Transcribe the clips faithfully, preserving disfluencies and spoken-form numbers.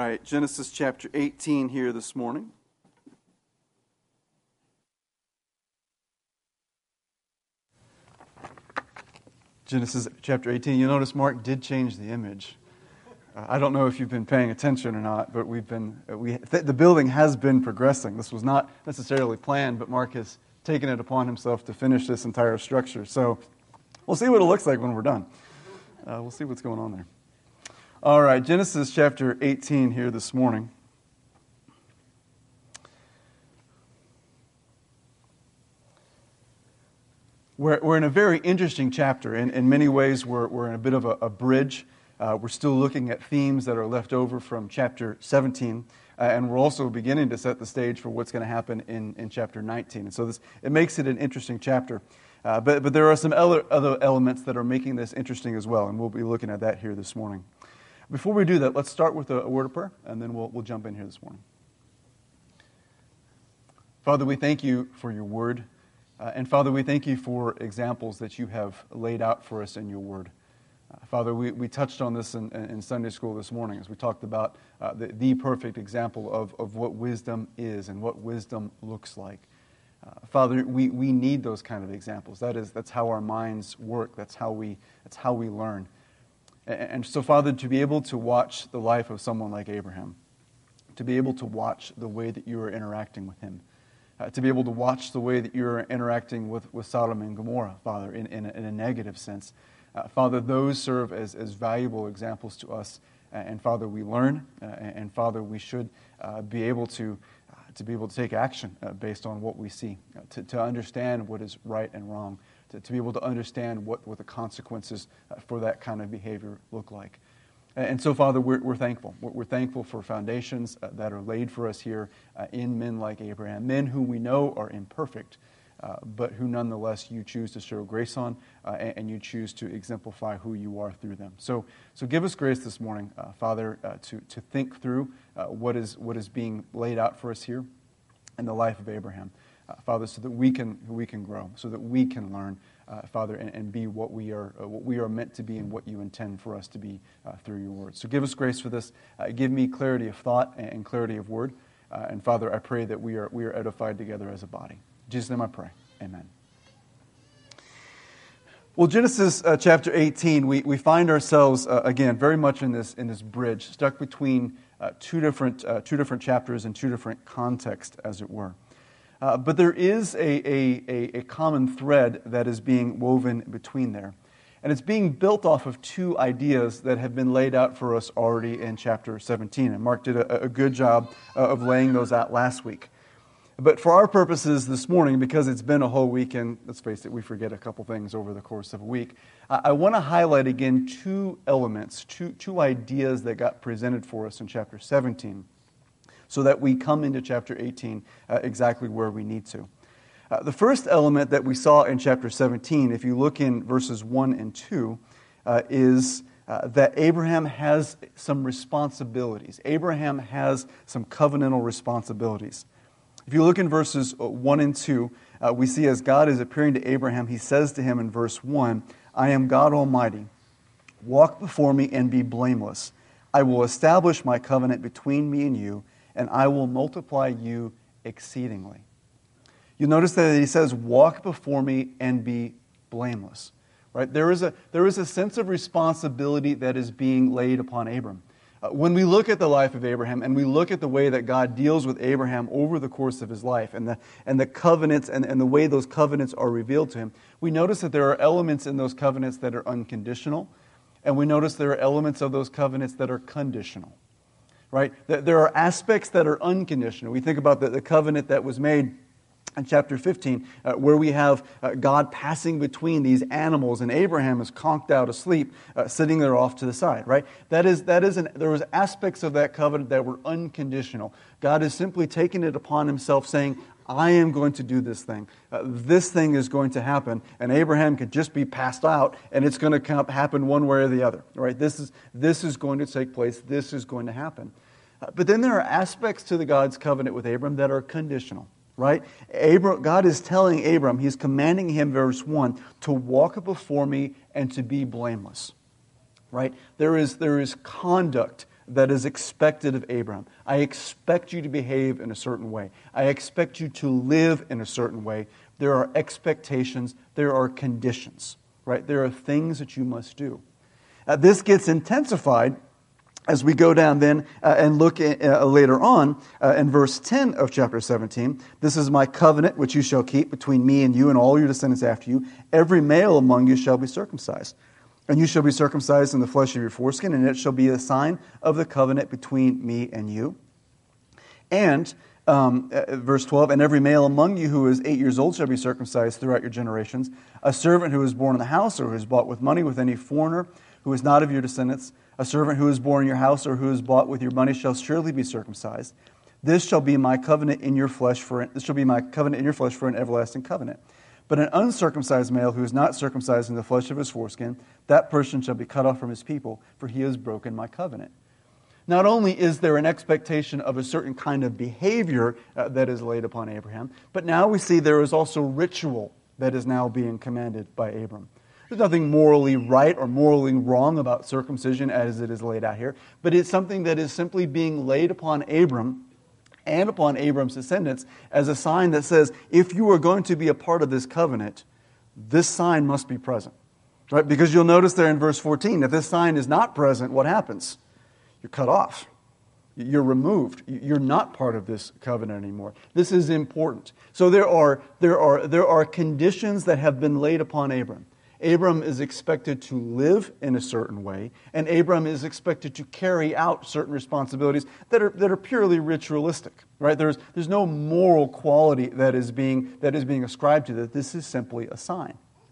right, Genesis chapter eighteen here this morning. Genesis chapter eighteen. You notice Mark did change the image. Uh, I don't know if you've been paying attention or not, but we've been uh, we th- the building has been progressing. This was not necessarily planned, but Mark has taken it upon himself to finish this entire structure. So we'll see what it looks like when we're done. Uh, we'll see what's going on there. All right, Genesis chapter eighteen here this morning. We're, we're in a very interesting chapter. In, in many ways, we're, we're in a bit of a, a bridge. Uh, we're still looking at themes that are left over from chapter seventeen, uh, and we're also beginning to set the stage for what's going to happen in, in chapter nineteen. And so this it makes it an interesting chapter. Uh, but, but there are some other, other elements that are making this interesting as well, and we'll be looking at that here this morning. Before we do that, let's start with a, a word of prayer, and then we'll, we'll jump in here this morning. Father, we thank you for your word. Uh, and Father, we thank you for examples that you have laid out for us in your word. Uh, Father, we, we touched on this in, in Sunday school this morning as we talked about uh, the, the perfect example of, of what wisdom is and what wisdom looks like. Uh, Father, we, we need those kind of examples. That is, that's how our minds work. That's how we, that's how we learn. And so, Father, to be able to watch the life of someone like Abraham, to be able to watch the way that you are interacting with him, uh, to be able to watch the way that you're interacting with, with Sodom and Gomorrah, Father, in, in, a, in a negative sense. Uh, Father, those serve as, as valuable examples to us. Uh, and, Father, we learn. Uh, and, and, Father, we should uh, be able to, uh, to be able to take action uh, based on what we see, uh, to, to understand what is right and wrong. To, to be able to understand what, what the consequences uh, for that kind of behavior look like. And, and so, Father, we're, we're thankful. We're, we're thankful for foundations uh, that are laid for us here uh, in men like Abraham, men who we know are imperfect, uh, but who nonetheless you choose to show grace on, uh, and, and you choose to exemplify who you are through them. So, so give us grace this morning, uh, Father, uh, to, to think through uh, what is what is being laid out for us here in the life of Abraham. Uh, Father, so that we can we can grow, so that we can learn, uh, Father, and, and be what we are uh, what we are meant to be and what you intend for us to be uh, through your word. So give us grace for this. Uh, give me clarity of thought and, and clarity of word. Uh, and Father, I pray that we are we are edified together as a body. In Jesus' name I pray. Amen. Well, Genesis uh, chapter eighteen, we, we find ourselves uh, again very much in this in this bridge, stuck between uh, two different uh, two different chapters and two different contexts, as it were. Uh, but there is a, a, a, a common thread that is being woven between there. And it's being built off of two ideas that have been laid out for us already in chapter seventeen. And Mark did a, a good job of laying those out last week. But for our purposes this morning, because it's been a whole week, and let's face it, we forget a couple things over the course of a week, I, I want to highlight again two elements, two, two ideas that got presented for us in chapter seventeen. So that we come into chapter eighteen uh, exactly where we need to. Uh, the first element that we saw in chapter seventeen, if you look in verses one and two, uh, is uh, that Abraham has some responsibilities. Abraham has some covenantal responsibilities. If you look in verses one and two, uh, we see as God is appearing to Abraham, he says to him in verse one, I am God Almighty. Walk before me and be blameless. I will establish my covenant between me and you, and I will multiply you exceedingly. You notice that he says, walk before me and be blameless. Right? There is a, there is a sense of responsibility that is being laid upon Abram. Uh, when we look at the life of Abraham and we look at the way that God deals with Abraham over the course of his life and the, and the covenants and, and the way those covenants are revealed to him, we notice that there are elements in those covenants that are unconditional, and we notice there are elements of those covenants that are conditional. Right? There are aspects that are unconditional. We think about the, the covenant that was made in chapter fifteen, uh, where we have uh, God passing between these animals, and Abraham is conked out asleep, uh, sitting there off to the side. Right? That is, that is an, there was aspects of that covenant that were unconditional. God is simply taking it upon himself, saying, I am going to do this thing. Uh, this thing is going to happen, and Abraham could just be passed out, and it's going to happen one way or the other. Right? This is this is going to take place. This is going to happen. Uh, but then there are aspects to the God's covenant with Abram that are conditional. Right? Abram, God is telling Abram, he's commanding him, verse one, to walk before me and to be blameless. Right? There is there is conduct that is expected of Abraham. I expect you to behave in a certain way. I expect you to live in a certain way. There are expectations. There are conditions, right? There are things that you must do. Uh, this gets intensified as we go down then uh, and look at, uh, later on uh, in verse ten of chapter seventeen. This is my covenant which you shall keep between me and you and all your descendants after you. Every male among you shall be circumcised. And you shall be circumcised in the flesh of your foreskin, and it shall be a sign of the covenant between me and you. And, um, uh, verse twelve, and every male among you who is eight years old shall be circumcised throughout your generations. A servant who is born in the house or who is bought with money with any foreigner who is not of your descendants, a servant who is born in your house or who is bought with your money shall surely be circumcised. This shall be my covenant in your flesh for this shall be my covenant in your flesh for an everlasting covenant. But an uncircumcised male who is not circumcised in the flesh of his foreskin, that person shall be cut off from his people, for he has broken my covenant. Not only is there an expectation of a certain kind of behavior uh, that is laid upon Abraham, but now we see there is also ritual that is now being commanded by Abram. There's nothing morally right or morally wrong about circumcision as it is laid out here, but it's something that is simply being laid upon Abram and upon Abram's descendants as a sign that says, if you are going to be a part of this covenant, this sign must be present. Right? Because you'll notice there in verse fourteen, if this sign is not present, what happens? You're cut off. You're removed. You're not part of this covenant anymore. This is important. So there are, there are, there are conditions that have been laid upon Abram. Abram is expected to live in a certain way, and Abram is expected to carry out certain responsibilities that are that are purely ritualistic. Right? There's there's no moral quality that is being that is being ascribed to that. This is simply a sign.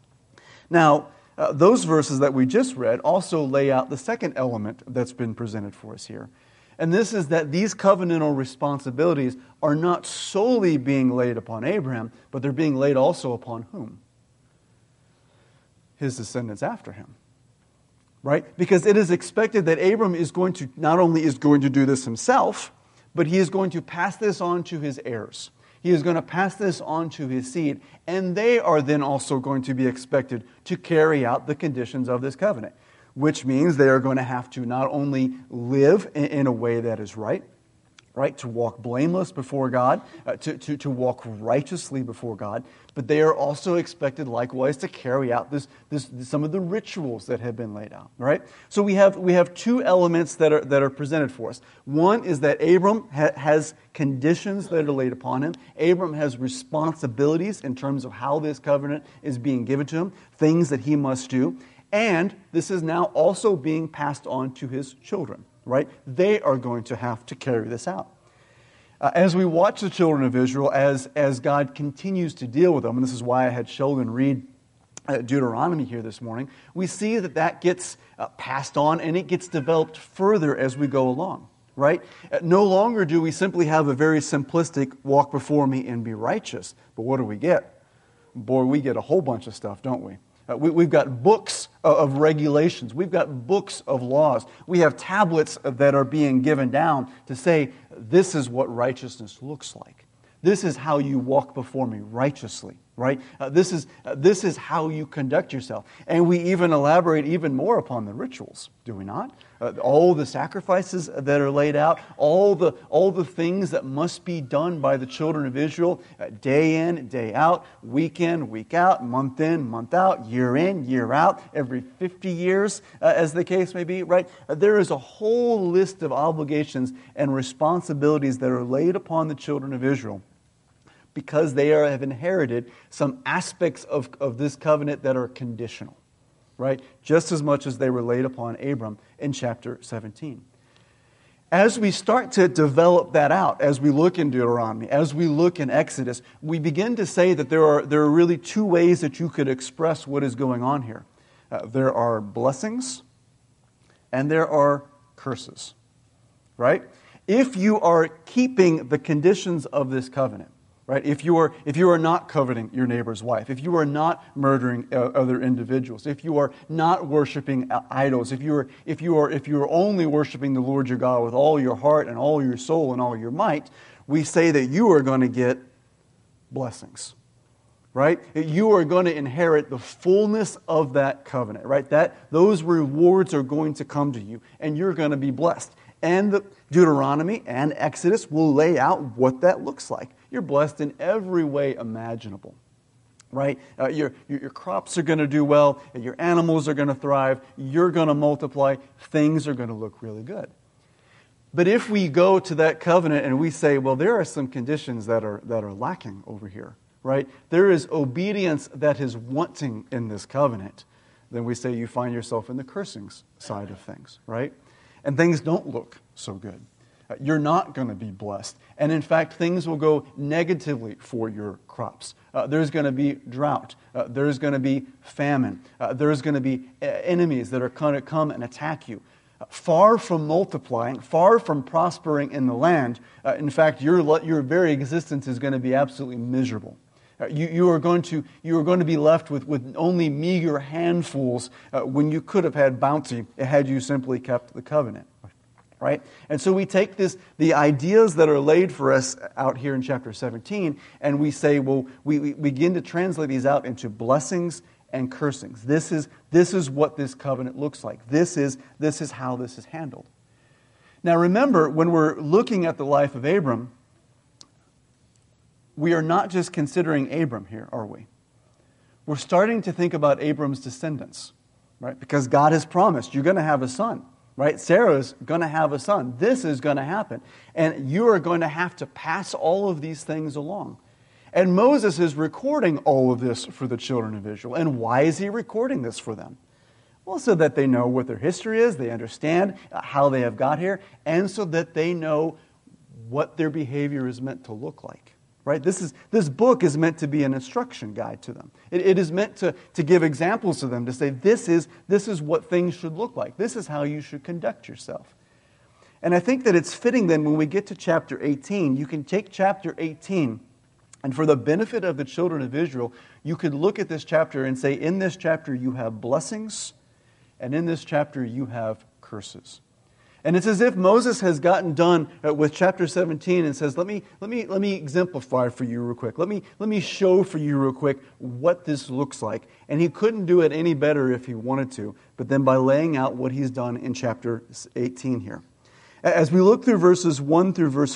Now, uh, those verses that we just read also lay out the second element that's been presented for us here. And this is that these covenantal responsibilities are not solely being laid upon Abraham, but they're being laid also upon whom? His descendants after him. Right? Because it is expected that Abram is going to, not only is going to do this himself, but he is going to pass this on to his heirs. He is going to pass this on to his seed, and they are then also going to be expected to carry out the conditions of this covenant, which means they are going to have to not only live in, in a way that is right, right, to walk blameless before God, uh, to, to, to walk righteously before God, but they are also expected likewise to carry out this, this some of the rituals that have been laid out, right? So we have we have two elements that are that are presented for us. One is that Abram ha- has conditions that are laid upon him. Abram has responsibilities in terms of how this covenant is being given to him, things that he must do, and this is now also being passed on to his children. Right? They are going to have to carry this out. Uh, as we watch the children of Israel, as, as God continues to deal with them, and this is why I had Sheldon read uh, Deuteronomy here this morning, we see that that gets uh, passed on and it gets developed further as we go along. Right? Uh, no longer do we simply have a very simplistic walk before me and be righteous. But what do we get? Boy, we get a whole bunch of stuff, don't we? Uh, we, we've got books of, of regulations. We've got books of laws. We have tablets that are being given down to say, this is what righteousness looks like. This is how you walk before me righteously, right? Uh, this is uh, this is how you conduct yourself. And we even elaborate even more upon the rituals, do we not? Uh, all the sacrifices that are laid out, all the all the things that must be done by the children of Israel, uh, day in, day out, week in, week out, month in, month out, year in, year out, every fifty years, uh, as the case may be, right? Uh, there is a whole list of obligations and responsibilities that are laid upon the children of Israel, because they are, have inherited some aspects of, of this covenant that are conditional, right? Just as much as they were laid upon Abram in chapter seventeen. As we start to develop that out, as we look in Deuteronomy, as we look in Exodus, we begin to say that there are, there are really two ways that you could express what is going on here. Uh, there are blessings and there are curses, right? If you are keeping the conditions of this covenant, right? If you are if you are not coveting your neighbor's wife, if you are not murdering uh, other individuals, if you are not worshiping uh, idols, if you are if you are if you are only worshiping the Lord your God with all your heart and all your soul and all your might, we say that you are going to get blessings. Right? You are going to inherit the fullness of that covenant, right? That those rewards are going to come to you and you're going to be blessed. And the Deuteronomy and Exodus will lay out what that looks like. You're blessed in every way imaginable, right? Uh, your, your, your crops are going to do well, and your animals are going to thrive, you're going to multiply, things are going to look really good. But if we go to that covenant and we say, well, there are some conditions that are that are lacking over here, right? There is obedience that is wanting in this covenant, then we say you find yourself in the cursing side of things, right? And things don't look so good. Uh, you're not going to be blessed. And in fact, things will go negatively for your crops. Uh, there's going to be drought. Uh, there's going to be famine. Uh, there's going to be uh, enemies that are going to come and attack you. Uh, far from multiplying, far from prospering in the land, uh, in fact, your, your very existence is going to be absolutely miserable. Uh, you, you, are going to, you are going to be left with, with only meager handfuls uh, when you could have had bounty had you simply kept the covenant. Right? And so we take this, the ideas that are laid for us out here in chapter seventeen, and we say, well, we, we begin to translate these out into blessings and cursings. This is, this is what this covenant looks like. This is, this is how this is handled. Now remember, when we're looking at the life of Abram, we are not just considering Abram here, are we? We're starting to think about Abram's descendants, right? Because God has promised, you're going to have a son. Right? Sarah's going to have a son. This is going to happen. And you are going to have to pass all of these things along. And Moses is recording all of this for the children of Israel. And why is he recording this for them? Well, so that they know what their history is, they understand how they have got here, and so that they know what their behavior is meant to look like. Right? This is this book is meant to be an instruction guide to them. It, it is meant to, to give examples to them, to say this is, this is what things should look like. This is how you should conduct yourself. And I think that it's fitting then when we get to chapter eighteen, you can take chapter eighteen, and for the benefit of the children of Israel, you could look at this chapter and say, in this chapter you have blessings, and in this chapter you have curses. And it's as if Moses has gotten done with chapter seventeen and says, let me, let me, let me exemplify for you real quick. Let me, let me show for you real quick what this looks like. And he couldn't do it any better if he wanted to, but then by laying out what he's done in chapter eighteen here. As we look through verses one through verse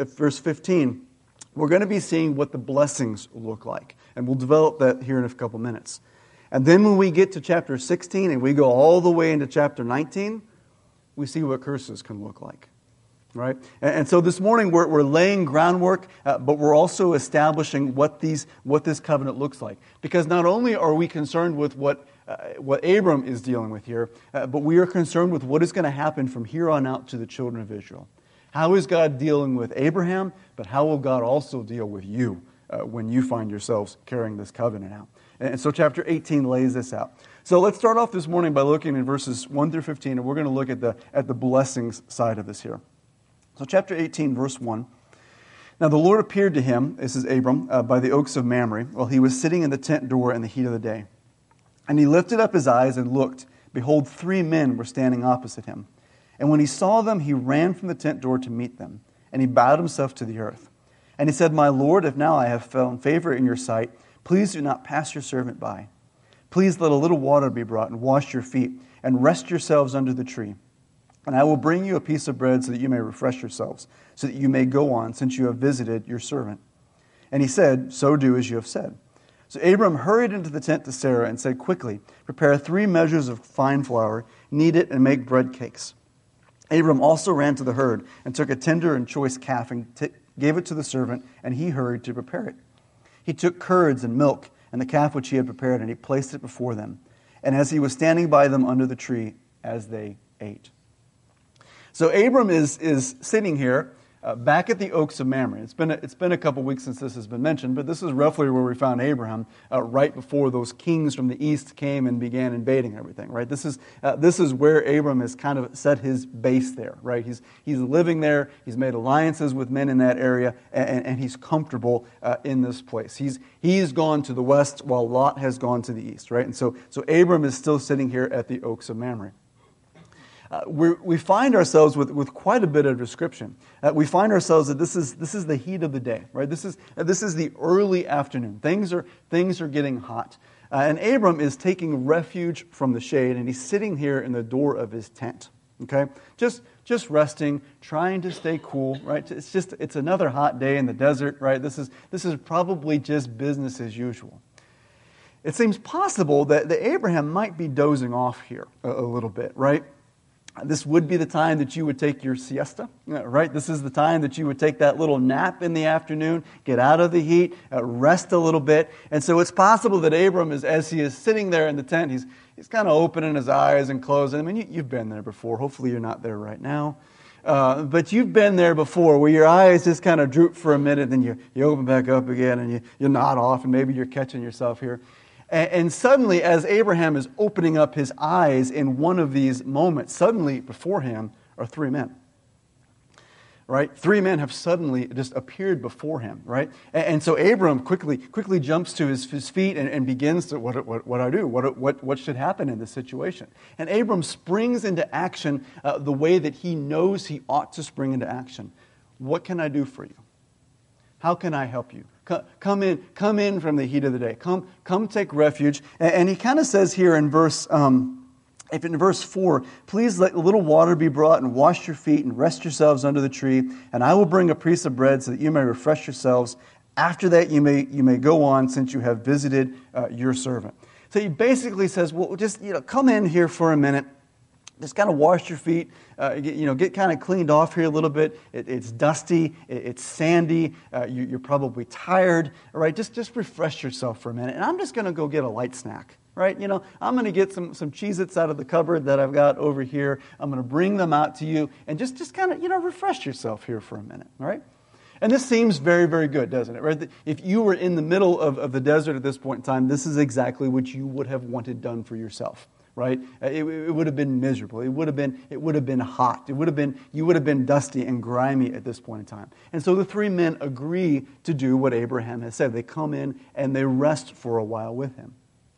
fifteen, we're going to be seeing what the blessings look like. And we'll develop that here in a couple minutes. And then when we get to chapter sixteen and we go all the way into chapter nineteen, we see what curses can look like, right? And, and so this morning we're, we're laying groundwork, uh, but we're also establishing what these what this covenant looks like. Because not only are we concerned with what uh, what Abram is dealing with here, uh, but we are concerned with what is going to happen from here on out to the children of Israel. How is God dealing with Abraham, but how will God also deal with you uh, when you find yourselves carrying this covenant out? And so chapter eighteen lays this out. So let's start off this morning by looking in verses one through fifteen, and we're going to look at the at the blessings side of this here. So chapter eighteen, verse one. Now the Lord appeared to him, this is Abram, uh, by the oaks of Mamre, while he was sitting in the tent door in the heat of the day. And he lifted up his eyes and looked. Behold, three men were standing opposite him. And when he saw them, he ran from the tent door to meet them. And he bowed himself to the earth. And he said, My Lord, if now I have found favor in your sight, please do not pass your servant by. Please let a little water be brought and wash your feet and rest yourselves under the tree. And I will bring you a piece of bread so that you may refresh yourselves, so that you may go on, since you have visited your servant. And he said, So do as you have said. So Abram hurried into the tent to Sarah and said, Quickly, prepare three measures of fine flour, knead it, and make bread cakes. Abram also ran to the herd and took a tender and choice calf and t- gave it to the servant, and he hurried to prepare it. He took curds and milk and the calf which he had prepared, and he placed it before them. And as he was standing by them under the tree, as they ate. So Abram is, is sitting here uh, back at the oaks of Mamre. It's been, a, it's been a couple weeks since this has been mentioned, but this is roughly where we found Abraham, uh, right before those kings from the east came and began invading everything, right? This is, uh, this is where Abram has kind of set his base there, right? He's, he's living there, he's made alliances with men in that area, and, and he's comfortable uh, in this place. He's, he's gone to the west while Lot has gone to the east, right? And so, so Abram is still sitting here at the oaks of Mamre. Uh, we we find ourselves with, with quite a bit of description. Uh, we find ourselves that this is this is the heat of the day, right? This is uh, this is the early afternoon. Things are things are getting hot, uh, and Abram is taking refuge from the shade, and he's sitting here in the door of his tent. Okay, just just resting, trying to stay cool, right? It's just, it's another hot day in the desert, right? This is, this is probably just business as usual. It seems possible that, that Abraham might be dozing off here a, a little bit, right? This would be the time that you would take your siesta, right? This is the time that you would take that little nap in the afternoon, get out of the heat, uh, rest a little bit. And so it's possible that Abram, is, as he is sitting there in the tent, he's he's kind of opening his eyes and closing them. I mean, you, you've been there before. Hopefully you're not there right now. Uh, but you've been there before where your eyes just kind of droop for a minute, then you, you open back up again and you, you nod off, and maybe you're catching yourself here. And suddenly, as Abraham is opening up his eyes in one of these moments, suddenly before him are three men. Right? Three men have suddenly just appeared before him, right? And so Abram quickly quickly jumps to his, his feet and, and begins to, what, what, what I do? What, what, what should happen in this situation? And Abram springs into action uh, the way that he knows he ought to spring into action. What can I do for you? How can I help you? Come in, come in from the heat of the day. Come, come take refuge. And, and he kind of says here in verse, um, if in verse four, please let a little water be brought and wash your feet and rest yourselves under the tree, and I will bring a piece of bread so that you may refresh yourselves. After that, you may you may go on, since you have visited uh, your servant. So he basically says, well, just you know, come in here for a minute. Just kind of wash your feet, uh, get, you know, get kind of cleaned off here a little bit. It, it's dusty, it, it's sandy, uh, you, you're probably tired, right? Just just refresh yourself for a minute. And I'm just going to go get a light snack, right? You know, I'm going to get some, some Cheez-Its out of the cupboard that I've got over here. I'm going to bring them out to you and just, just kind of, you know, refresh yourself here for a minute, all right? And this seems very, very good, doesn't it? Right? If you were in the middle of, of the desert at this point in time, this is exactly what you would have wanted done for yourself. Right? It, it would have been miserable. It would have been, it would have been hot. It would have been, you would have been dusty and grimy at this point in time. And so the three men agree to do what Abraham has said. They come in and they rest for a while with him.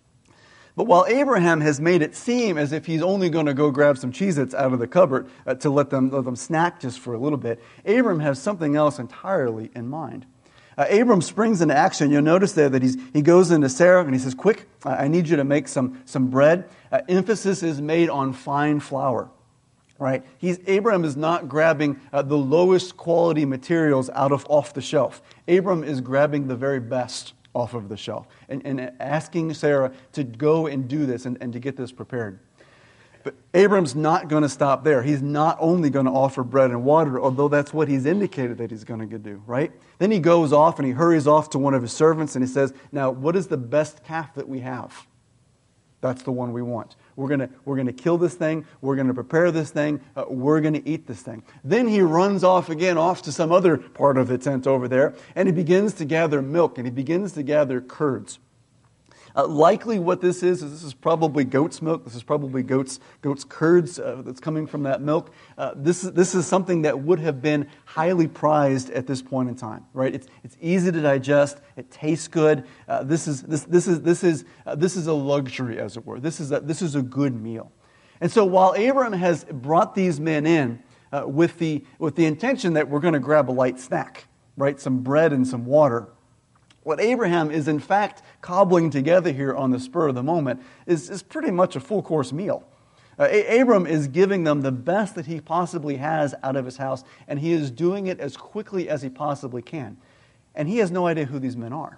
But while Abraham has made it seem as if he's only going to go grab some Cheez-Its out of the cupboard uh, to let them, let them snack just for a little bit, Abraham has something else entirely in mind. Uh, Abram springs into action. You'll notice there that he's, he goes into Sarah and he says, quick, I need you to make some, some bread. Uh, emphasis is made on fine flour. Right? He's, Abram is not grabbing uh, the lowest quality materials out of off the shelf. Abram is grabbing the very best off of the shelf and, and asking Sarah to go and do this and, and to get this prepared. But Abram's not going to stop there. He's not only going to offer bread and water, although that's what he's indicated that he's going to do, right? Then he goes off and he hurries off to one of his servants and he says, now, what is the best calf that we have? That's the one we want. We're going to we're going to kill this thing. We're going to prepare this thing. Uh, we're going to eat this thing. Then he runs off again, off to some other part of the tent over there, and he begins to gather milk and he begins to gather curds. Uh, likely what this is, is this is probably goat's milk. This is probably goat's goat's curds uh, that's coming from that milk. Uh, this, is, this is something that would have been highly prized at this point in time, right? It's, it's easy to digest. It tastes good. Uh, this is this this is this is uh, this is a luxury, as it were. This is a, this is a good meal. And so while Abram has brought these men in uh, with the with the intention that we're going to grab a light snack, right? Some bread and some water. What Abraham is in fact cobbling together here on the spur of the moment is, is pretty much a full-course meal. Uh, a- Abram is giving them the best that he possibly has out of his house, and he is doing it as quickly as he possibly can. And he has no idea who these men are.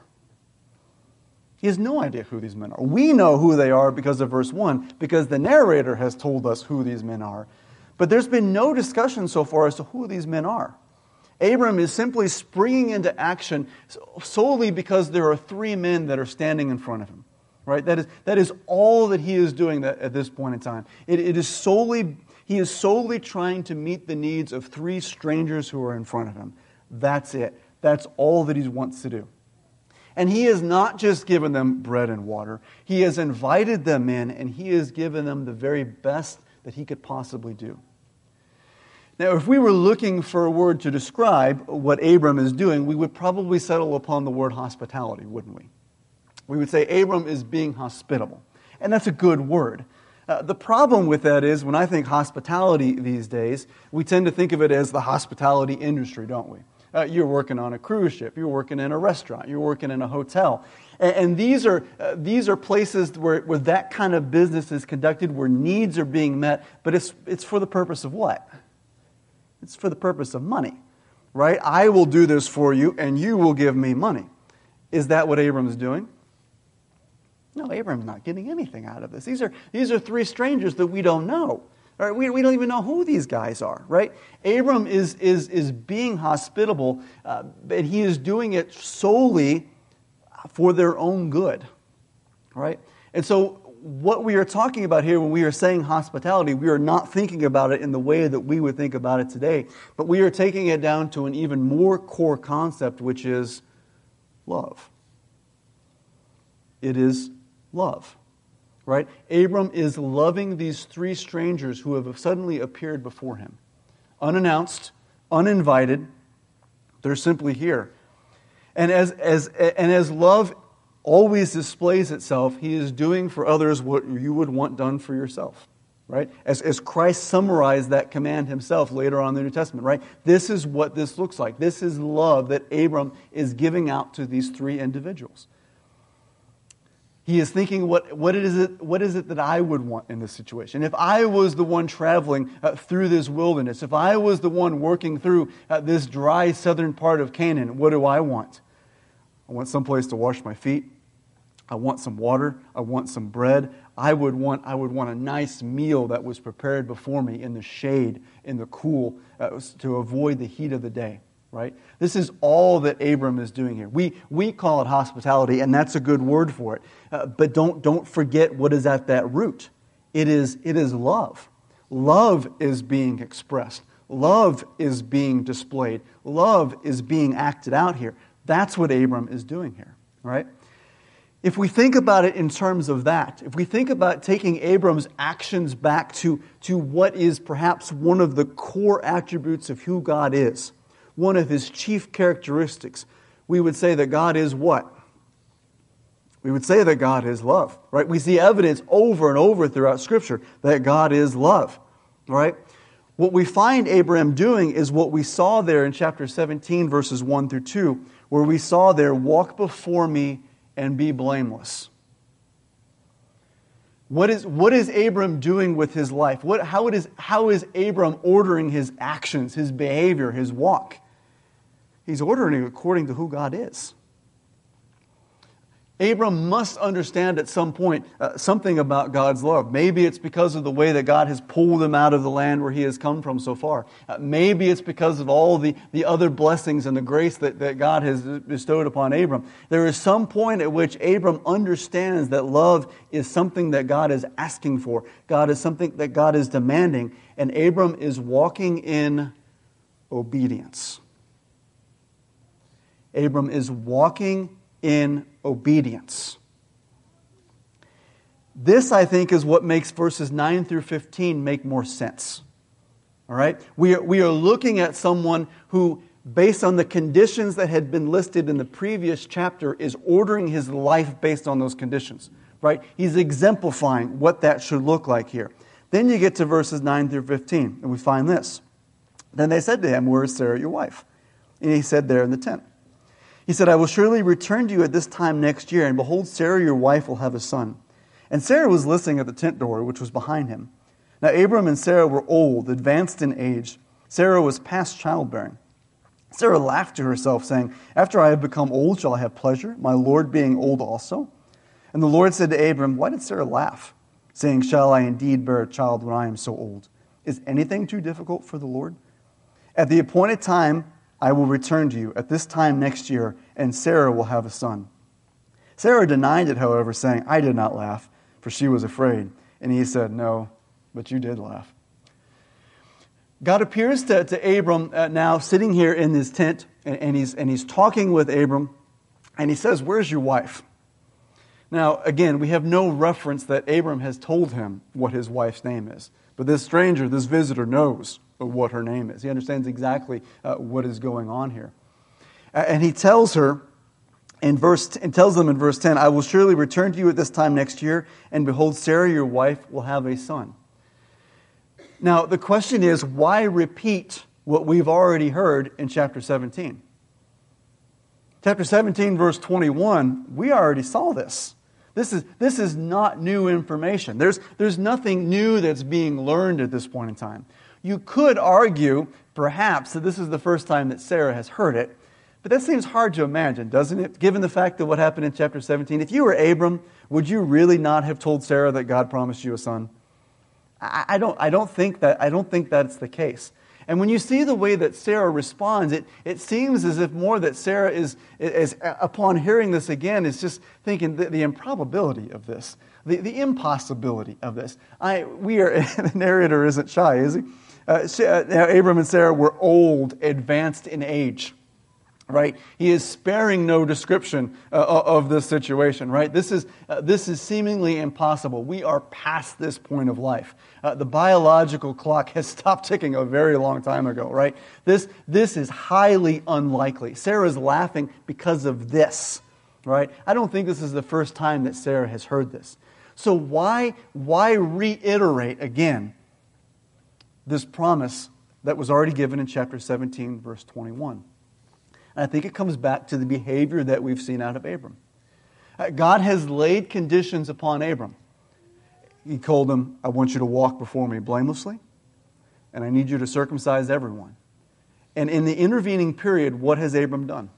He has no idea who these men are. We know who they are because of verse one, because the narrator has told us who these men are. But there's been no discussion so far as to who these men are. Abram is simply springing into action solely because there are three men that are standing in front of him. Right? That is, that is all that he is doing that, at this point in time. It, it is solely, he is solely trying to meet the needs of three strangers who are in front of him. That's it. That's all that he wants to do. And he has not just given them bread and water. He has invited them in, and he has given them the very best that he could possibly do. Now, if we were looking for a word to describe what Abram is doing, we would probably settle upon the word hospitality, wouldn't we? We would say Abram is being hospitable. And that's a good word. Uh, the problem with that is, when I think hospitality these days, we tend to think of it as the hospitality industry, don't we? Uh, you're working on a cruise ship, you're working in a restaurant, you're working in a hotel. And, and these are uh, these are places where, where that kind of business is conducted, where needs are being met, but it's it's for the purpose of what? It's for the purpose of money, right? I will do this for you, and you will give me money. Is that what Abram's doing? No, Abram's not getting anything out of this. These are, these are three strangers that we don't know. Right? We, we don't even know who these guys are, right? Abram is, is, is being hospitable, uh, and he is doing it solely for their own good, right? And so what we are talking about here when we are saying hospitality, we are not thinking about it in the way that we would think about it today, but we are taking it down to an even more core concept, which is love. It is love. Right? Abram is loving these three strangers who have suddenly appeared before him. Unannounced, uninvited, they're simply here. And as, as, and as love always displays itself, he is doing for others what you would want done for yourself. Right? As, as Christ summarized that command himself later on in the New Testament, right? This is what this looks like. This is love that Abram is giving out to these three individuals. He is thinking, what, what, is it, what is it that I would want in this situation? If I was the one traveling uh, through this wilderness, if I was the one working through uh, this dry southern part of Canaan, what do I want? I want someplace to wash my feet. I want some water. I want some bread. I would want, I would want a nice meal that was prepared before me in the shade, in the cool, uh, to avoid the heat of the day. Right? This is all that Abram is doing here. We we call it hospitality, and that's a good word for it. Uh, but don't don't forget what is at that root. It is it is love. Love is being expressed. Love is being displayed. Love is being acted out here. That's what Abram is doing here. Right? If we think about it in terms of that, if we think about taking Abram's actions back to, to what is perhaps one of the core attributes of who God is, one of his chief characteristics, we would say that God is what? We would say that God is love, right? We see evidence over and over throughout Scripture that God is love, right? What we find Abraham doing is what we saw there in chapter seventeen, verses one through two, where we saw there, walk before me and be blameless. What is, what is Abram doing with his life? What, how, it is, how is Abram ordering his actions, his behavior, his walk? He's ordering it according to who God is. Abram must understand at some point uh, something about God's love. Maybe it's because of the way that God has pulled him out of the land where he has come from so far. Uh, maybe it's because of all the, the other blessings and the grace that, that God has bestowed upon Abram. There is some point at which Abram understands that love is something that God is asking for. God is something that God is demanding. And Abram is walking in obedience. Abram is walking in obedience. This, I think, is what makes verses nine through fifteen make more sense. All right? We are, we are looking at someone who, based on the conditions that had been listed in the previous chapter, is ordering his life based on those conditions. Right? He's exemplifying what that should look like here. Then you get to verses nine through fifteen, and we find this. Then they said to him, "Where is Sarah, your wife?" And he said, "There in the tent." He said, "I will surely return to you at this time next year, and behold, Sarah, your wife, will have a son." And Sarah was listening at the tent door, which was behind him. Now Abram and Sarah were old, advanced in age. Sarah was past childbearing. Sarah laughed to herself, saying, "After I have become old, shall I have pleasure, my Lord being old also?" And the Lord said to Abram, "Why did Sarah laugh, saying, 'Shall I indeed bear a child when I am so old?' Is anything too difficult for the Lord? At the appointed time, I will return to you at this time next year, and Sarah will have a son." Sarah denied it, however, saying, "I did not laugh," for she was afraid. And he said, "No, but you did laugh." God appears to, to Abram uh, now sitting here in his tent, and, and, he's, and he's talking with Abram, and he says, "Where's your wife?" Now, again, we have no reference that Abram has told him what his wife's name is. But this stranger, this visitor, knows what her name is. He understands exactly uh, what is going on here. Uh, and he tells her in verse and tells them in verse ten, "I will surely return to you at this time next year, and behold, Sarah, your wife, will have a son." Now, the question is, why repeat what we've already heard in chapter seventeen? Chapter seventeen, verse twenty-one, we already saw this. This is, this is not new information. There's, there's nothing new that's being learned at this point in time. You could argue, perhaps, that this is the first time that Sarah has heard it, but that seems hard to imagine, doesn't it? Given the fact that what happened in chapter seventeen, if you were Abram, would you really not have told Sarah that God promised you a son? I, I don't. I don't think that. I don't think that's the case. And when you see the way that Sarah responds, it, it seems as if more that Sarah is, is, upon hearing this again, is just thinking the, the improbability of this, the, the impossibility of this. I, we are, the narrator isn't shy, is he? Uh, she, uh, now, Abram and Sarah were old, advanced in age. Right, he is sparing no description uh, of this situation. Right, this is uh, this is seemingly impossible. We are past this point of life. Uh, the biological clock has stopped ticking a very long time ago. Right, this this is highly unlikely. Sarah is laughing because of this. Right, I don't think this is the first time that Sarah has heard this. So why why reiterate again this promise that was already given in chapter seventeen, verse twenty-one? And I think it comes back to the behavior that we've seen out of Abram. Uh, God has laid conditions upon Abram. He told him, I want you to walk before me blamelessly, and I need you to circumcise everyone. And in the intervening period, what has Abram done?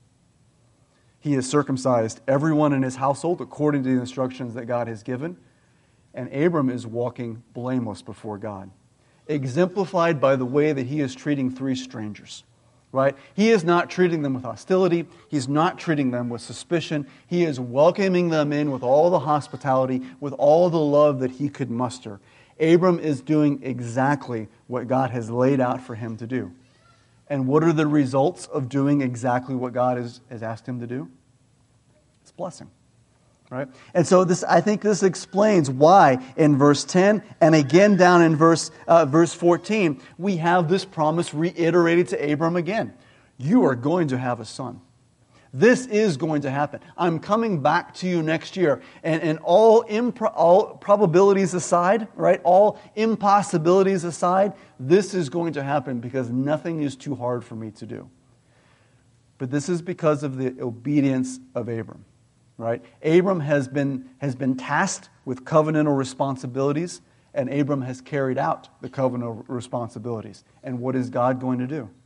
He has circumcised everyone in his household according to the instructions that God has given. And Abram is walking blameless before God, exemplified by the way that he is treating three strangers. Right? He is not treating them with hostility. He's not treating them with suspicion. He is welcoming them in with all the hospitality, with all the love that he could muster. Abram is doing exactly what God has laid out for him to do. And what are the results of doing exactly what God has, has asked him to do? It's blessing. Right? And so this, I think this explains why in verse ten and again down in verse uh, verse fourteen, we have this promise reiterated to Abram again. You are going to have a son. This is going to happen. I'm coming back to you next year. And, and all, impro- all probabilities aside, right? All impossibilities aside, this is going to happen because nothing is too hard for me to do. But this is because of the obedience of Abram. Right? Abram has been, has been tasked with covenantal responsibilities, and Abram has carried out the covenantal responsibilities. And what is God going to do?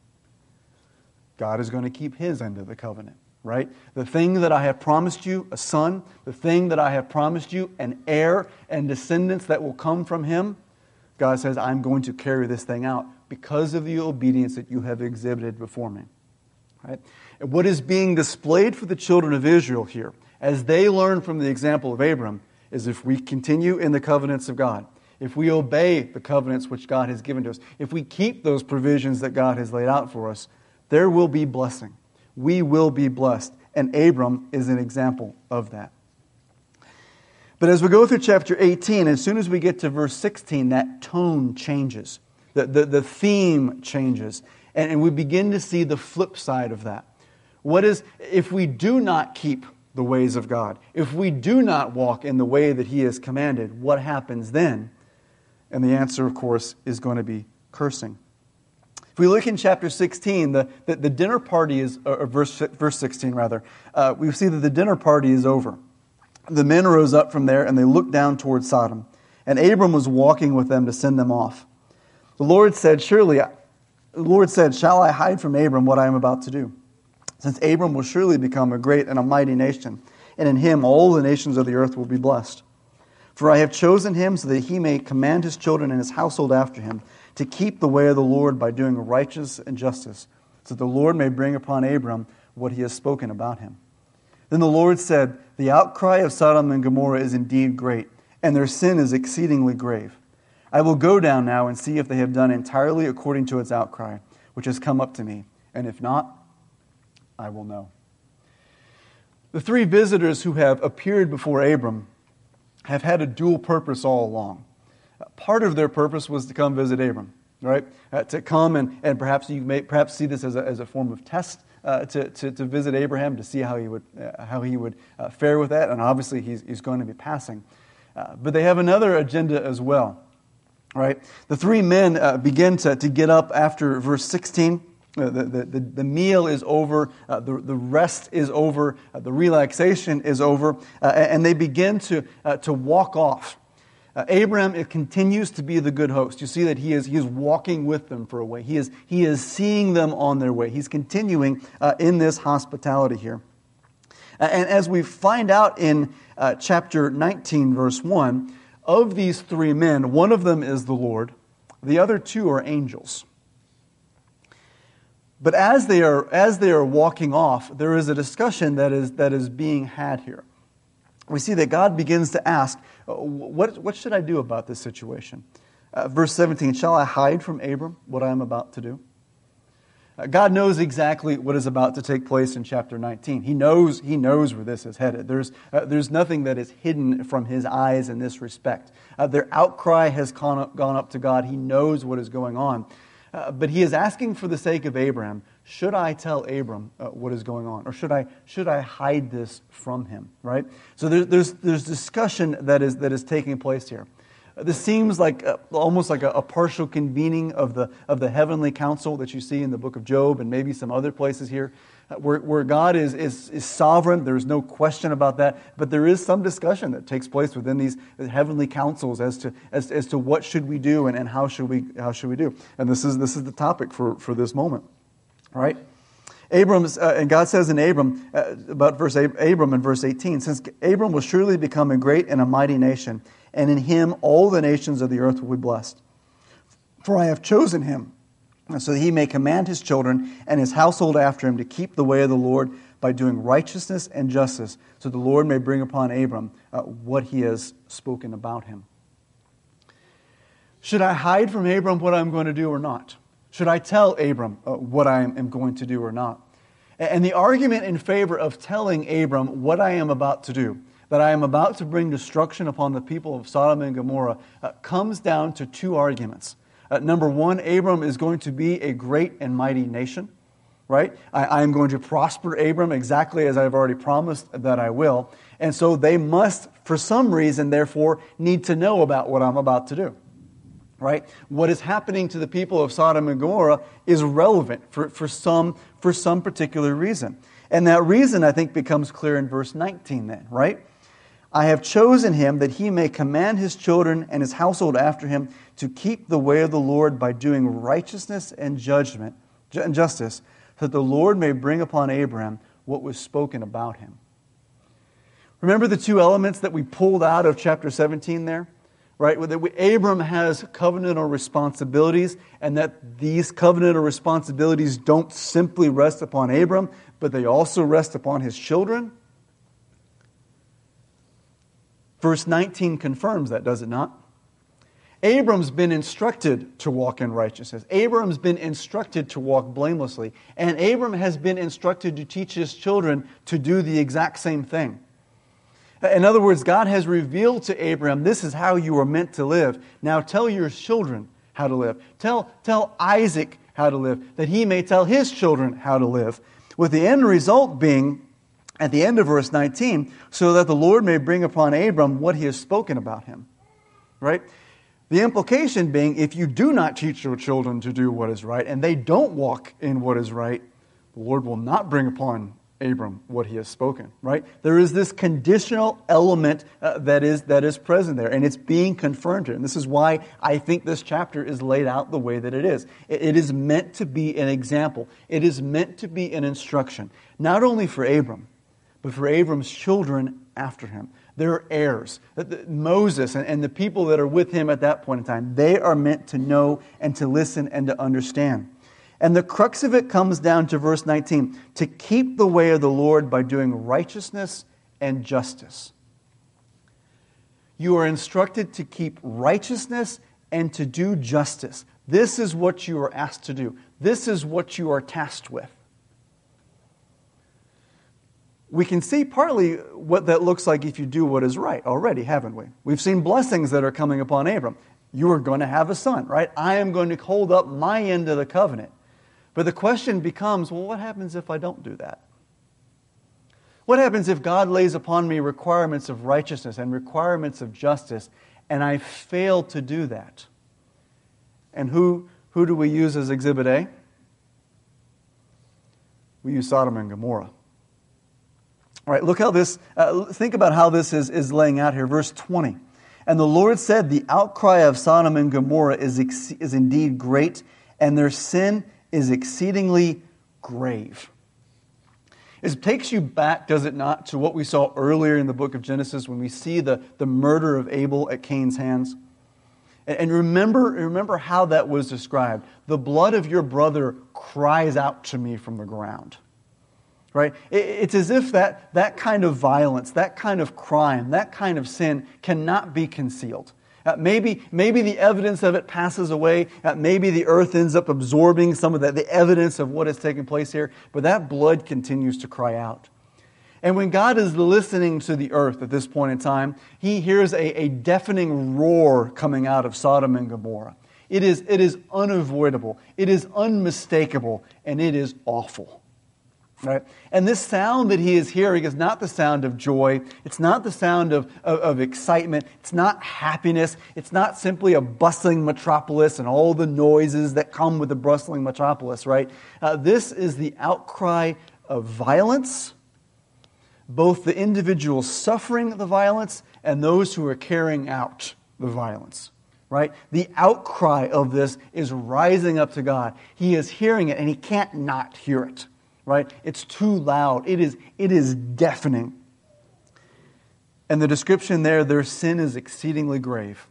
God is going to keep his end of the covenant. Right? The thing that I have promised you, a son, the thing that I have promised you, an heir and descendants that will come from him, God says, I'm going to carry this thing out because of the obedience that you have exhibited before me. Right? And what is being displayed for the children of Israel here, as they learn from the example of Abram, is if we continue in the covenants of God, if we obey the covenants which God has given to us, if we keep those provisions that God has laid out for us, there will be blessing. We will be blessed. And Abram is an example of that. But as we go through chapter eighteen, as soon as we get to verse sixteen, that tone changes. The, the, the theme changes. And, and we begin to see the flip side of that. What is, if we do not keep the ways of God, if we do not walk in the way that He has commanded, what happens then? And the answer, of course, is going to be cursing. If we look in chapter sixteen, the, the, the dinner party is, or verse, verse sixteen rather, uh, we see that the dinner party is over. The men rose up from there and they looked down toward Sodom. And Abram was walking with them to send them off. The Lord said, surely, the Lord said, shall I hide from Abram what I am about to do? Since Abram will surely become a great and a mighty nation, and in him all the nations of the earth will be blessed. For I have chosen him so that he may command his children and his household after him to keep the way of the Lord by doing righteousness and justice, so that the Lord may bring upon Abram what he has spoken about him. Then the Lord said, the outcry of Sodom and Gomorrah is indeed great, and their sin is exceedingly grave. I will go down now and see if they have done entirely according to its outcry, which has come up to me, and if not, I will know. The three visitors who have appeared before Abram have had a dual purpose all along. Part of their purpose was to come visit Abram, right? Uh, to come and, and perhaps you may perhaps see this as a, as a form of test uh, to, to, to visit Abraham, to see how he would uh, how he would uh, fare with that, and obviously he's, he's going to be passing. Uh, but they have another agenda as well, right? The three men uh, begin to, to get up after verse sixteen. Uh, the, the, the meal is over, uh, the, the rest is over, uh, the relaxation is over, uh, and they begin to, uh, to walk off. Uh, Uh, Abraham it continues to be the good host. You see that he is he is walking with them for a way. He is he is seeing them on their way. He's continuing uh, in this hospitality here. Uh, and as we find out in uh, chapter nineteen, verse one, of these three men, one of them is the Lord. The other two are angels. But as they are as they are walking off, there is a discussion that is that is being had here. We see that God begins to ask, what, what should I do about this situation? Uh, verse seventeen, shall I hide from Abram what I am about to do? Uh, God knows exactly what is about to take place in chapter nineteen. He knows, he knows where this is headed. There's, uh, there's nothing that is hidden from His eyes in this respect. Uh, their outcry has gone up, gone up to God. He knows what is going on. Uh, but He is asking for the sake of Abraham, should I tell Abram uh, what is going on? Or should I should I hide this from him? Right? So there's there's, there's discussion that is that is taking place here. Uh, this seems like a, almost like a, a partial convening of the of the heavenly council that you see in the book of Job and maybe some other places here, uh, where, where God is, is is sovereign. There's no question about that. But there is some discussion that takes place within these heavenly councils as to as, as to what should we do and, and how should we how should we do. And this is this is the topic for, for this moment. Right? Abram's, uh, and God says in Abram, uh, about verse Ab- Abram in verse eighteen, since Abram will surely become a great and a mighty nation, and in him all the nations of the earth will be blessed. For I have chosen him, so that he may command his children and his household after him to keep the way of the Lord by doing righteousness and justice, so the Lord may bring upon Abram uh, what he has spoken about him. Should I hide from Abram what I'm going to do or not? Should I tell Abram uh, what I am going to do or not? And the argument in favor of telling Abram what I am about to do, that I am about to bring destruction upon the people of Sodom and Gomorrah, uh, comes down to two arguments. Uh, number one, Abram is going to be a great and mighty nation, right? I, I am going to prosper Abram exactly as I've already promised that I will. And so they must, for some reason, therefore, need to know about what I'm about to do. Right? What is happening to the people of Sodom and Gomorrah is relevant for, for, some, for some particular reason. And that reason, I think, becomes clear in verse nineteen then, right? I have chosen him that he may command his children and his household after him to keep the way of the Lord by doing righteousness and judgment and justice, so that the Lord may bring upon Abraham what was spoken about him. Remember the two elements that we pulled out of chapter seventeen there? Right, that Abram has covenantal responsibilities, and that these covenantal responsibilities don't simply rest upon Abram, but they also rest upon his children. Verse nineteen confirms that, does it not? Abram's been instructed to walk in righteousness. Abram's been instructed to walk blamelessly. And Abram has been instructed to teach his children to do the exact same thing. In other words, God has revealed to Abraham, this is how you are meant to live. Now tell your children how to live. Tell, tell Isaac how to live, that he may tell his children how to live. With the end result being, at the end of verse nineteen, so that the Lord may bring upon Abram what he has spoken about him. Right? The implication being, if you do not teach your children to do what is right, and they don't walk in what is right, the Lord will not bring upon Abram what he has spoken, right? There is this conditional element uh, that is that is present there, and it's being confirmed here. And this is why I think this chapter is laid out the way that it is. It, it is meant to be an example. It is meant to be an instruction, not only for Abram, but for Abram's children after him. Their heirs, Moses and, and the people that are with him at that point in time, they are meant to know and to listen and to understand. And the crux of it comes down to verse nineteen, to keep the way of the Lord by doing righteousness and justice. You are instructed to keep righteousness and to do justice. This is what you are asked to do. This is what you are tasked with. We can see partly what that looks like if you do what is right already, haven't we? We've seen blessings that are coming upon Abram. You are going to have a son, right? I am going to hold up my end of the covenant. But the question becomes, well, what happens if I don't do that? What happens if God lays upon me requirements of righteousness and requirements of justice, and I fail to do that? And who, who do we use as Exhibit A? We use Sodom and Gomorrah. All right, look how this, uh, think about how this is, is laying out here. Verse twenty. And the Lord said, the outcry of Sodom and Gomorrah is, ex- is indeed great, and their sin is exceedingly grave. It takes you back, does it not, to what we saw earlier in the book of Genesis when we see the, the murder of Abel at Cain's hands. And, and remember, remember how that was described. The blood of your brother cries out to me from the ground. Right? It, it's as if that, that kind of violence, that kind of crime, that kind of sin cannot be concealed. Uh, maybe, maybe the evidence of it passes away. Uh, maybe the earth ends up absorbing some of the, the evidence of what has taken place here. But that blood continues to cry out. And when God is listening to the earth at this point in time, He hears a, a deafening roar coming out of Sodom and Gomorrah. It is, it is unavoidable. It is unmistakable. And it is awful. Right? And this sound that he is hearing is not the sound of joy. It's not the sound of, of, of excitement. It's not happiness. It's not simply a bustling metropolis and all the noises that come with a bustling metropolis, right? Uh, this is the outcry of violence, both the individuals suffering the violence and those who are carrying out the violence. Right? The outcry of this is rising up to God. He is hearing it and he can't not hear it. Right? It's too loud. It is, it is deafening. And the description there, their sin is exceedingly grave.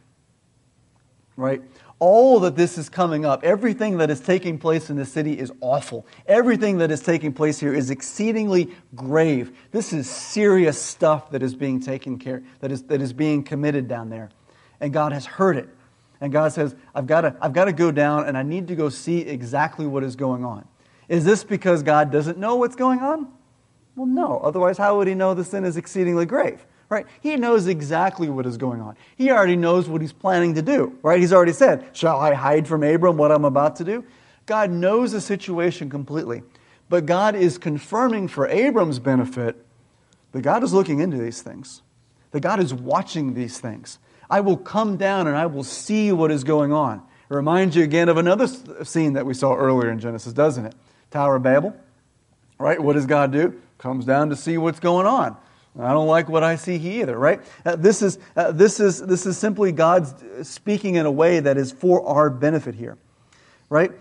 Right? All that this is coming up, everything that is taking place in the city is awful. Everything that is taking place here is exceedingly grave. This is serious stuff that is being taken care, that is, that is being committed down there. And God has heard it. And God says, I've got to, I've got to go down and I need to go see exactly what is going on. Is this because God doesn't know what's going on? Well, no. Otherwise, how would He know the sin is exceedingly grave? Right? He knows exactly what is going on. He already knows what He's planning to do. Right? He's already said, shall I hide from Abram what I'm about to do? God knows the situation completely. But God is confirming for Abram's benefit that God is looking into these things. That God is watching these things. I will come down and I will see what is going on. It reminds you again of another scene that we saw earlier in Genesis, doesn't it? Tower of Babel, right? What does God do? Comes down to see what's going on. I don't like what I see either, right? Uh, this is uh, this is this is simply God speaking in a way that is for our benefit here, right?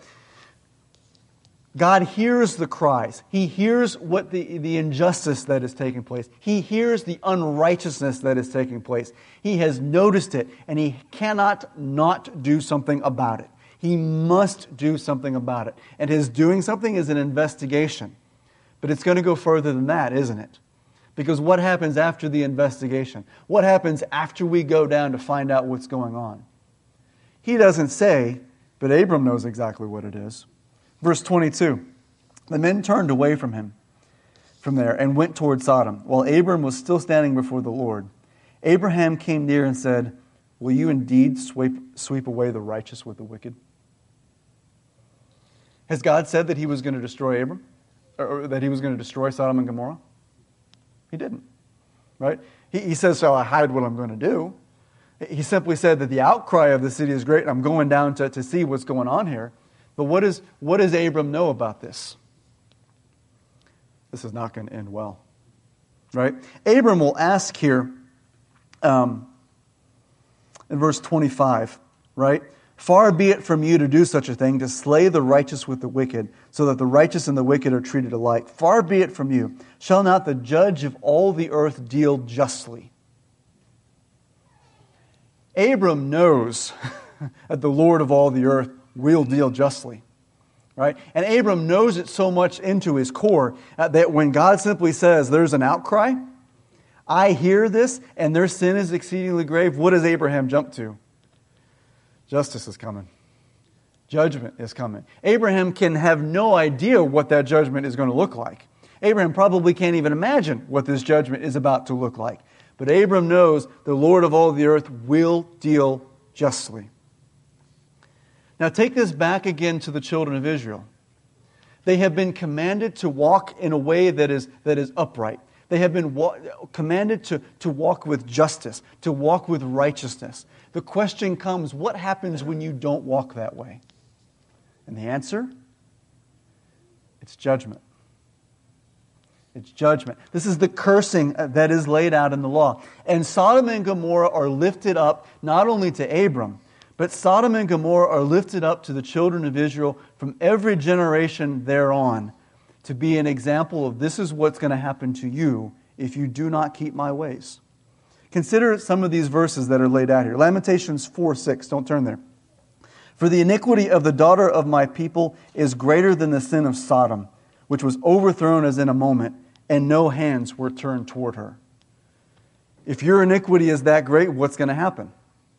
God hears the cries. He hears what the, the injustice that is taking place. He hears the unrighteousness that is taking place. He has noticed it, and He cannot not do something about it. He must do something about it. And His doing something is an investigation. But it's going to go further than that, isn't it? Because what happens after the investigation? What happens after we go down to find out what's going on? He doesn't say, but Abram knows exactly what it is. Verse twenty-two, the men turned away from him, from there, and went toward Sodom, while Abram was still standing before the Lord. Abraham came near and said, will you indeed sweep, sweep away the righteous with the wicked? Has God said that He was going to destroy Abram? Or that He was going to destroy Sodom and Gomorrah? He didn't. Right? He, he says, shall I hide what I'm going to do? He simply said that the outcry of the city is great, and I'm going down to, to see what's going on here. But what, is, what does Abram know about this? This is not going to end well. Right? Abram will ask here, um, in verse twenty-five, right? Far be it from you to do such a thing, to slay the righteous with the wicked, so that the righteous and the wicked are treated alike. Far be it from you. Shall not the judge of all the earth deal justly? Abram knows that the Lord of all the earth will deal justly. Right? And Abram knows it so much into his core uh, that when God simply says there's an outcry, I hear this, and their sin is exceedingly grave, what does Abraham jump to? Justice is coming. Judgment is coming. Abraham can have no idea what that judgment is going to look like. Abraham probably can't even imagine what this judgment is about to look like. But Abram knows the Lord of all the earth will deal justly. Now take this back again to the children of Israel. They have been commanded to walk in a way that is, that is upright. They have been wa- commanded to, to walk with justice, to walk with righteousness. The question comes, what happens when you don't walk that way? And the answer? It's judgment. It's judgment. This is the cursing that is laid out in the law. And Sodom and Gomorrah are lifted up not only to Abram, but Sodom and Gomorrah are lifted up to the children of Israel from every generation thereon to be an example of this is what's going to happen to you if you do not keep my ways. Consider some of these verses that are laid out here. Lamentations four six, don't turn there. For the iniquity of the daughter of my people is greater than the sin of Sodom, which was overthrown as in a moment, and no hands were turned toward her. If your iniquity is that great, what's going to happen?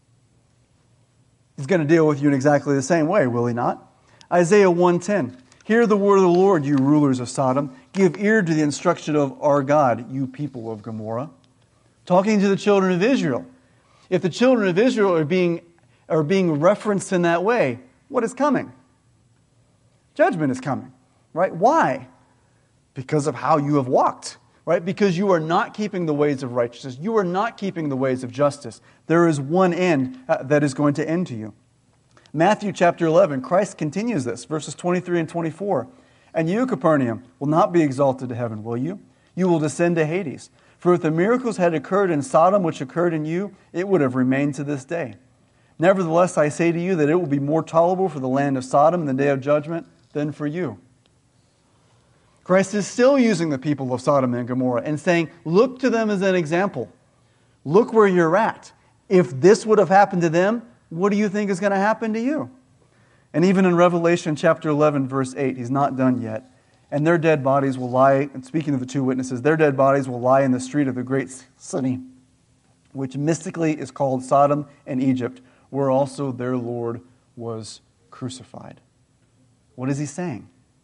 He's going to deal with you in exactly the same way, will he not? Isaiah one ten. Hear the word of the Lord, you rulers of Sodom. Give ear to the instruction of our God, you people of Gomorrah. Talking to the children of Israel. If the children of Israel are being, are being referenced in that way, what is coming? Judgment is coming, right? Why? Because of how you have walked, right? Because you are not keeping the ways of righteousness. You are not keeping the ways of justice. There is one end uh, that is going to end to you. Matthew chapter eleven, Christ continues this, verses twenty-three and twenty-four. And you, Capernaum, will not be exalted to heaven, will you? You will descend to Hades. For if the miracles had occurred in Sodom which occurred in you, it would have remained to this day. Nevertheless, I say to you that it will be more tolerable for the land of Sodom in the day of judgment than for you. Christ is still using the people of Sodom and Gomorrah and saying, look to them as an example. Look where you're at. If this would have happened to them, what do you think is going to happen to you? And even in Revelation chapter eleven, verse eight, he's not done yet. And their dead bodies will lie, and speaking of the two witnesses, their dead bodies will lie in the street of the great city, which mystically is called Sodom and Egypt, where also their Lord was crucified. What is he saying?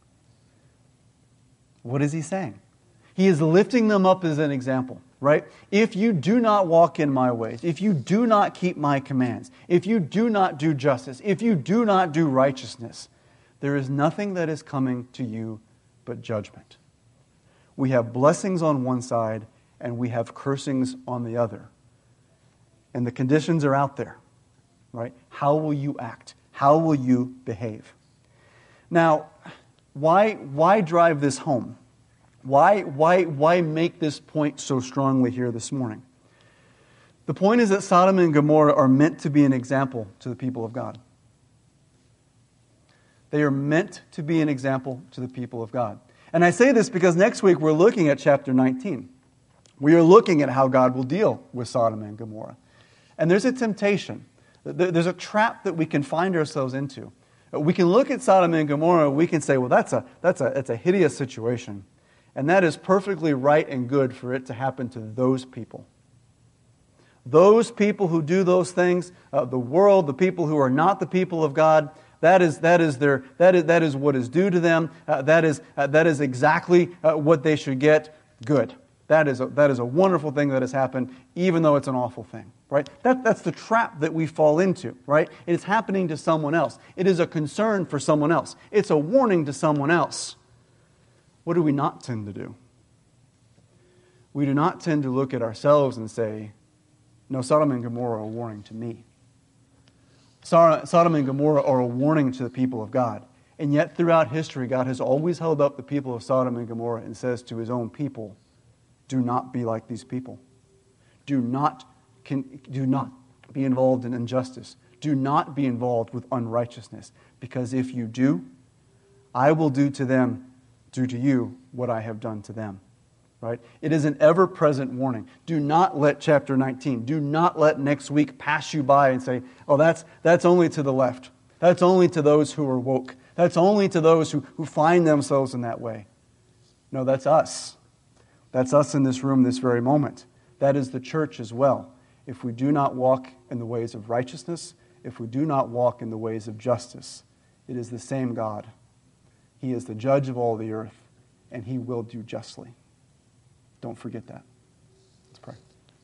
What is he saying? He is lifting them up as an example, right? If you do not walk in my ways, if you do not keep my commands, if you do not do justice, if you do not do righteousness, there is nothing that is coming to you but judgment. We have blessings on one side and we have cursings on the other. And the conditions are out there, right? How will you act? How will you behave? Now, why, why drive this home? Why, why, why make this point so strongly here this morning? The point is that Sodom and Gomorrah are meant to be an example to the people of God. They are meant to be an example to the people of God. And I say this because next week we're looking at chapter nineteen. We are looking at how God will deal with Sodom and Gomorrah. And there's a temptation. There's a trap that we can find ourselves into. We can look at Sodom and Gomorrah, we can say, well, that's a, that's a, that's a hideous situation. And that is perfectly right and good for it to happen to those people. Those people who do those things, uh, the world, the people who are not the people of God, that is that is their that is that is what is due to them. Uh, that is uh, that is exactly uh, what they should get. Good. That is a, that is a wonderful thing that has happened, even though it's an awful thing. Right? That that's the trap that we fall into. Right? It is happening to someone else. It is a concern for someone else. It's a warning to someone else. What do we not tend to do? We do not tend to look at ourselves and say, no, Sodom and Gomorrah are a warning to me. Sodom and Gomorrah are a warning to the people of God. And yet throughout history, God has always held up the people of Sodom and Gomorrah and says to his own people, do not be like these people. Do not, can, do not be involved in injustice. Do not be involved with unrighteousness. Because if you do, I will do to them do to you what I have done to them. Right? It is an ever-present warning. Do not let chapter nineteen, do not let next week pass you by and say, oh, that's, that's only to the left. That's only to those who are woke. That's only to those who, who find themselves in that way. No, that's us. That's us in this room this very moment. That is the church as well. If we do not walk in the ways of righteousness, if we do not walk in the ways of justice, it is the same God. He is the judge of all the earth, and he will do justly. Don't forget that. Let's pray.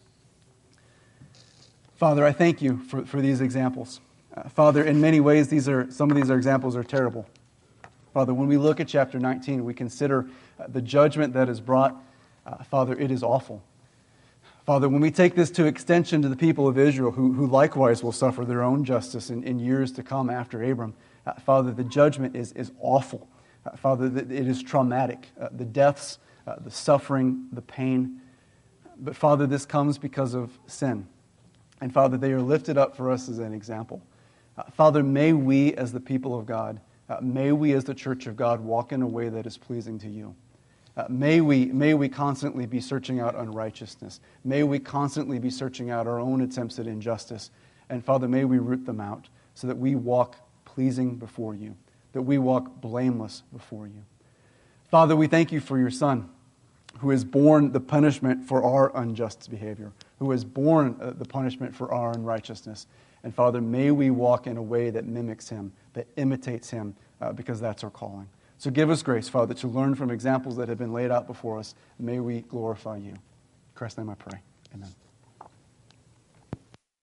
Father, I thank you for, for these examples. Uh, Father, in many ways, these are some of these are examples are terrible. Father, when we look at chapter nineteen, we consider uh, the judgment that is brought. Uh, Father, it is awful. Father, when we take this to extension to the people of Israel, who, who likewise will suffer their own justice in, in years to come after Abram, uh, Father, the judgment is, is awful. Uh, Father, that it is traumatic. Uh, the deaths, uh, the suffering, the pain. But Father, this comes because of sin. And Father, they are lifted up for us as an example. Uh, Father, may we as the people of God, uh, may we as the church of God walk in a way that is pleasing to you. Uh, may we may we constantly be searching out unrighteousness. May we constantly be searching out our own attempts at injustice. And Father, may we root them out so that we walk pleasing before you, that we walk blameless before you. Father, we thank you for your Son, who has borne the punishment for our unjust behavior, who has borne uh, the punishment for our unrighteousness. And Father, may we walk in a way that mimics him, that imitates him, uh, because that's our calling. So give us grace, Father, to learn from examples that have been laid out before us. May we glorify you. In Christ's name I pray. Amen.